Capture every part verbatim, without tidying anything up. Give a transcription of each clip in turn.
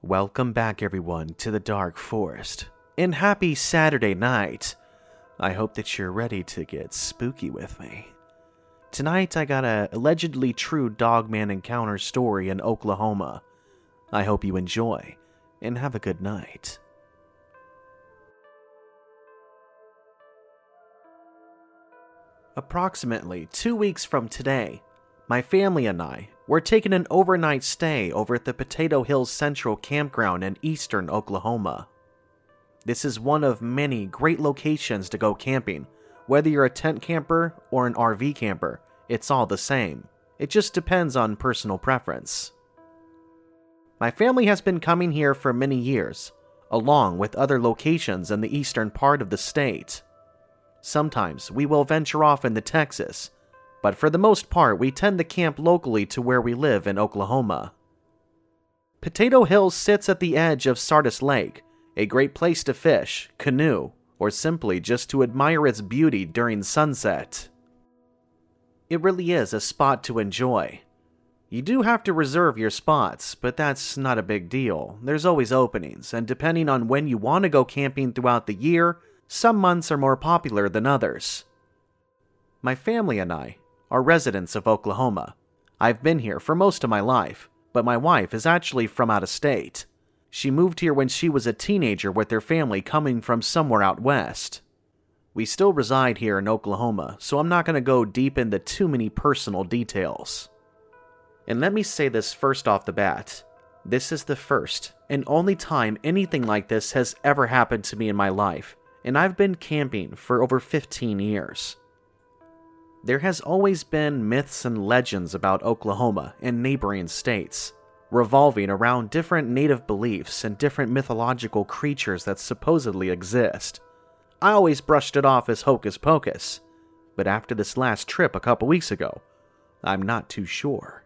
Welcome back, everyone, to the Dark Forest. And happy Saturday night. I hope that you're ready to get spooky with me. Tonight, I got a allegedly true dogman encounter story in Oklahoma. I hope you enjoy, and have a good night. Approximately two weeks from today, my family and I were taking an overnight stay over at the Potato Hills Central Campground in eastern Oklahoma. This is one of many great locations to go camping. Whether you're a tent camper or an R V camper, it's all the same. It just depends on personal preference. My family has been coming here for many years, along with other locations in the eastern part of the state. Sometimes we will venture off into Texas, but for the most part we tend to camp locally to where we live in Oklahoma. Potato Hills sits at the edge of Sardis Lake, a great place to fish, canoe, or simply just to admire its beauty during sunset. It really is a spot to enjoy. You do have to reserve your spots, but that's not a big deal. There's always openings, and depending on when you want to go camping throughout the year, some months are more popular than others. My family and I are residents of Oklahoma. I've been here for most of my life, but my wife is actually from out of state. She moved here when she was a teenager with her family coming from somewhere out west. We still reside here in Oklahoma, so I'm not going to go deep into too many personal details. And let me say this first off the bat. This is the first and only time anything like this has ever happened to me in my life, and I've been camping for over fifteen years. There has always been myths and legends about Oklahoma and neighboring states, revolving around different native beliefs and different mythological creatures that supposedly exist. I always brushed it off as hocus pocus, but after this last trip a couple weeks ago, I'm not too sure.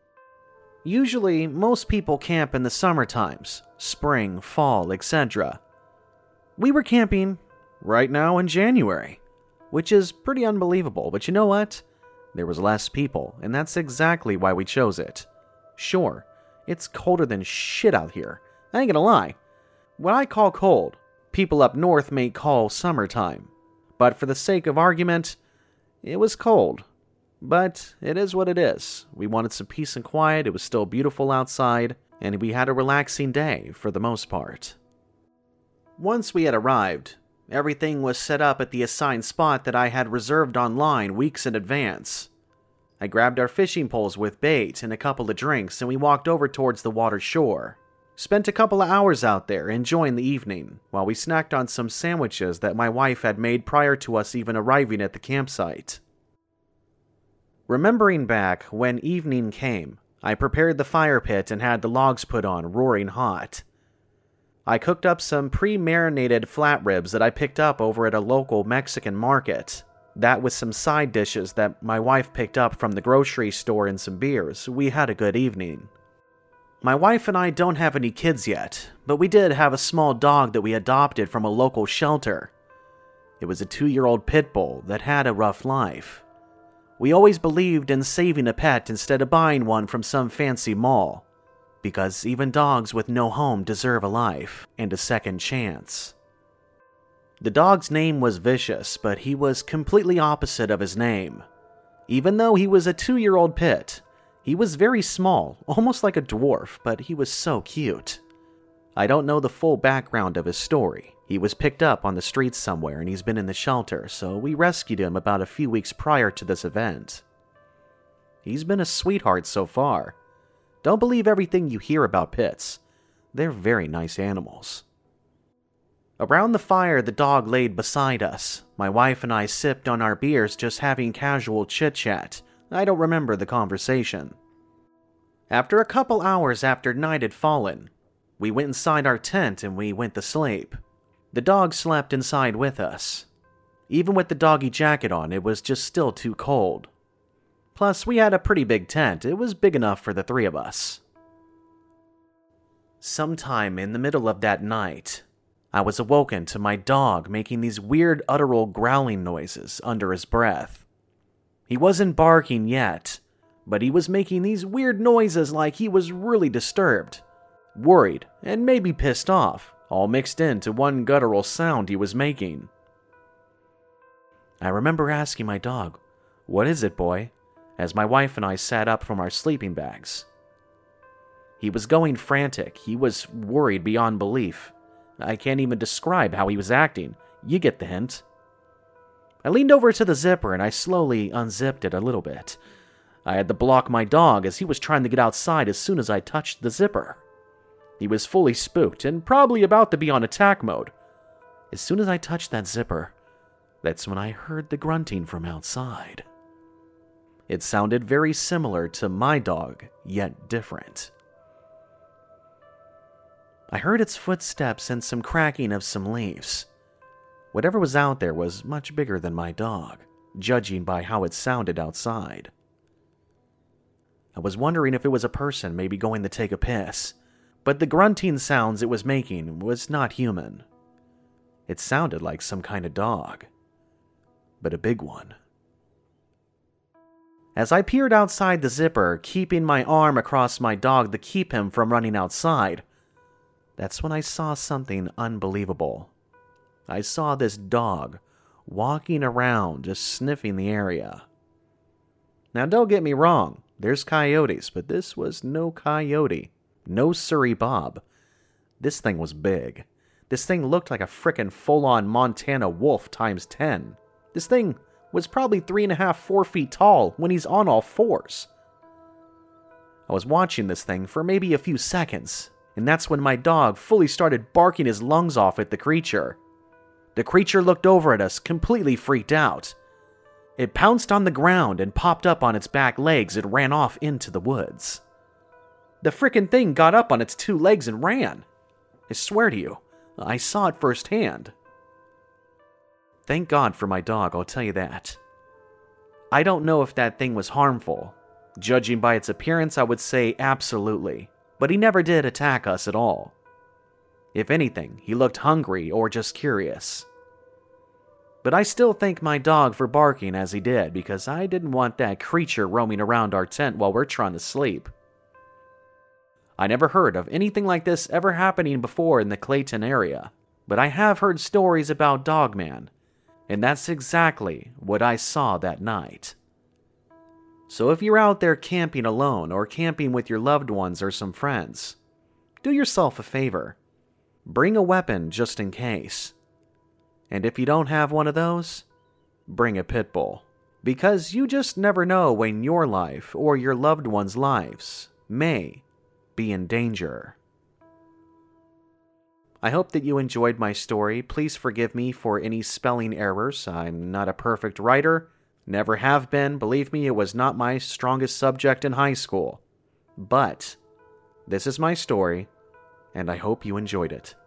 Usually, most people camp in the summer times, spring, fall, et cetera. We were camping right now in January, which is pretty unbelievable, but you know what? There was less people, and that's exactly why we chose it. Sure, it's colder than shit out here. I ain't gonna lie. What I call cold, people up north may call summertime. But for the sake of argument, it was cold. But it is what it is. We wanted some peace and quiet, it was still beautiful outside, and we had a relaxing day for the most part. Once we had arrived, everything was set up at the assigned spot that I had reserved online weeks in advance. I grabbed our fishing poles with bait and a couple of drinks, and we walked over towards the water shore. Spent a couple of hours out there enjoying the evening, while we snacked on some sandwiches that my wife had made prior to us even arriving at the campsite. Remembering back when evening came, I prepared the fire pit and had the logs put on roaring hot. I cooked up some pre-marinated flat ribs that I picked up over at a local Mexican market. That with some side dishes that my wife picked up from the grocery store and some beers, we had a good evening. My wife and I don't have any kids yet, but we did have a small dog that we adopted from a local shelter. It was a two-year-old pit bull that had a rough life. We always believed in saving a pet instead of buying one from some fancy mall, because even dogs with no home deserve a life and a second chance. The dog's name was Vicious, but he was completely opposite of his name. Even though he was a two-year-old pit, he was very small, almost like a dwarf, but he was so cute. I don't know the full background of his story. He was picked up on the streets somewhere and he's been in the shelter, so we rescued him about a few weeks prior to this event. He's been a sweetheart so far. Don't believe everything you hear about pits. They're very nice animals. Around the fire, the dog laid beside us. My wife and I sipped on our beers, just having casual chit-chat. I don't remember the conversation. After a couple hours after night had fallen, we went inside our tent and we went to sleep. The dog slept inside with us. Even with the doggy jacket on, it was just still too cold. Plus, we had a pretty big tent. It was big enough for the three of us. Sometime in the middle of that night, I was awoken to my dog making these weird utteral growling noises under his breath. He wasn't barking yet, but he was making these weird noises like he was really disturbed. worried, and maybe pissed off, all mixed into one guttural sound he was making. I remember asking my dog, "What is it, boy?" as my wife and I sat up from our sleeping bags. He was going frantic. He was worried beyond belief. I can't even describe how he was acting. You get the hint. I leaned over to the zipper and I slowly unzipped it a little bit. I had to block my dog as he was trying to get outside as soon as I touched the zipper. He was fully spooked and probably about to be on attack mode. As soon as I touched that zipper, that's when I heard the grunting from outside. It sounded very similar to my dog, yet different. I heard its footsteps and some cracking of some leaves. Whatever was out there was much bigger than my dog, judging by how it sounded outside. I was wondering if it was a person maybe going to take a piss, but the grunting sounds it was making was not human. It sounded like some kind of dog, but a big one. As I peered outside the zipper, keeping my arm across my dog to keep him from running outside, that's when I saw something unbelievable. I saw this dog walking around, just sniffing the area. Now don't get me wrong, there's coyotes, but this was no coyote. No Surrey Bob. This thing was big. This thing looked like a frickin' full-on Montana wolf times ten. This thing was probably three and a half, four feet tall when he's on all fours. I was watching this thing for maybe a few seconds, and that's when my dog fully started barking his lungs off at the creature. The creature looked over at us, completely freaked out. It pounced on the ground and popped up on its back legs and ran off into the woods. The frickin' thing got up on its two legs and ran. I swear to you, I saw it firsthand. Thank God for my dog, I'll tell you that. I don't know if that thing was harmful. Judging by its appearance, I would say absolutely. But he never did attack us at all. If anything, he looked hungry or just curious. But I still thank my dog for barking as he did, because I didn't want that creature roaming around our tent while we're trying to sleep. I never heard of anything like this ever happening before in the Clayton area, but I have heard stories about Dogman, and that's exactly what I saw that night. So if you're out there camping alone or camping with your loved ones or some friends, do yourself a favor. Bring a weapon just in case. And if you don't have one of those, bring a pit bull. Because you just never know when your life or your loved ones' lives may be in danger. I hope that you enjoyed my story. Please forgive me for any spelling errors. I'm not a perfect writer. Never have been. Believe me, it was not my strongest subject in high school. But this is my story, and I hope you enjoyed it.